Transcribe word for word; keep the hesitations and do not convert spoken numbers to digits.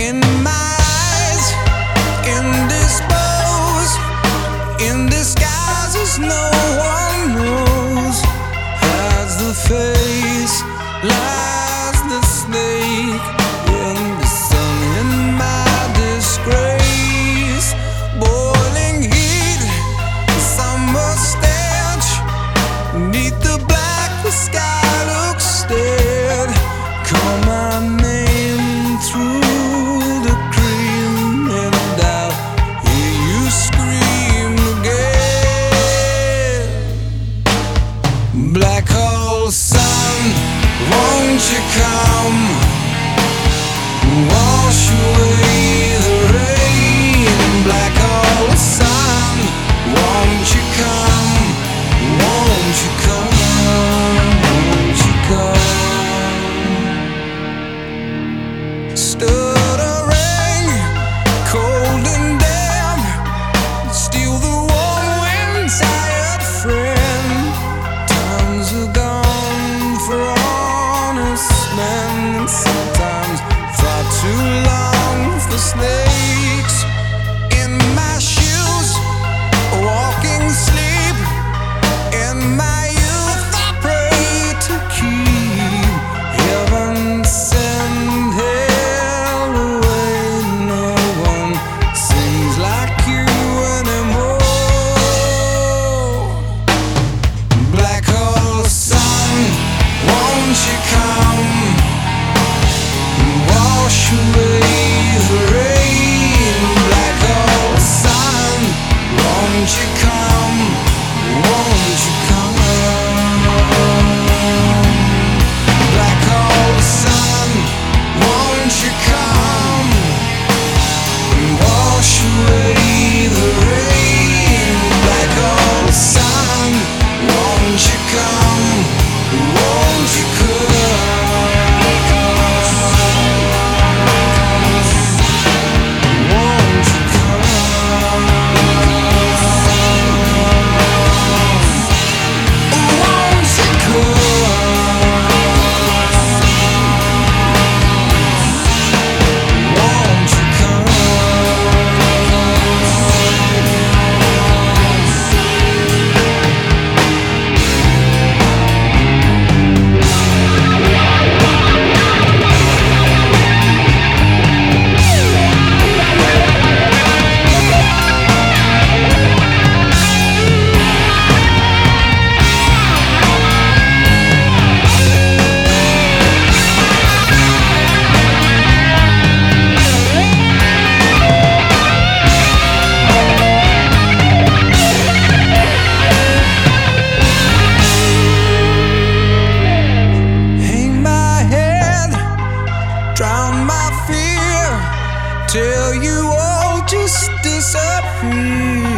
in my eyes, indisposed, in disguises no one knows. Hides the face, lies the snake in the sun, in my disgrace. Boiling heat, summer stench, neath the black the sky looks dead. Call my name through the cream, and I'll hear you scream again. Black hole sun, won't you come, wash away the rain. Black hole sun, won't you come, won't you come, won't you come. Stuttering, cold and damp, steal the warm wind, tired friend. Times are gone for honest men, sometimes far too long for snakes. In my shoes, walking sleep, in my youth I pray to keep heaven send hell away. No one sings like you anymore. Black hole sun, won't you come, wash away the rain. Black hole sun, won't you come, won't you come. Black hole sun, won't you come, wash away the rain. Black hole sun, won't you come, won't you come. Won't you come? Won't you come? Won't you come? Hang my head, drown my fear, till you all just disappear.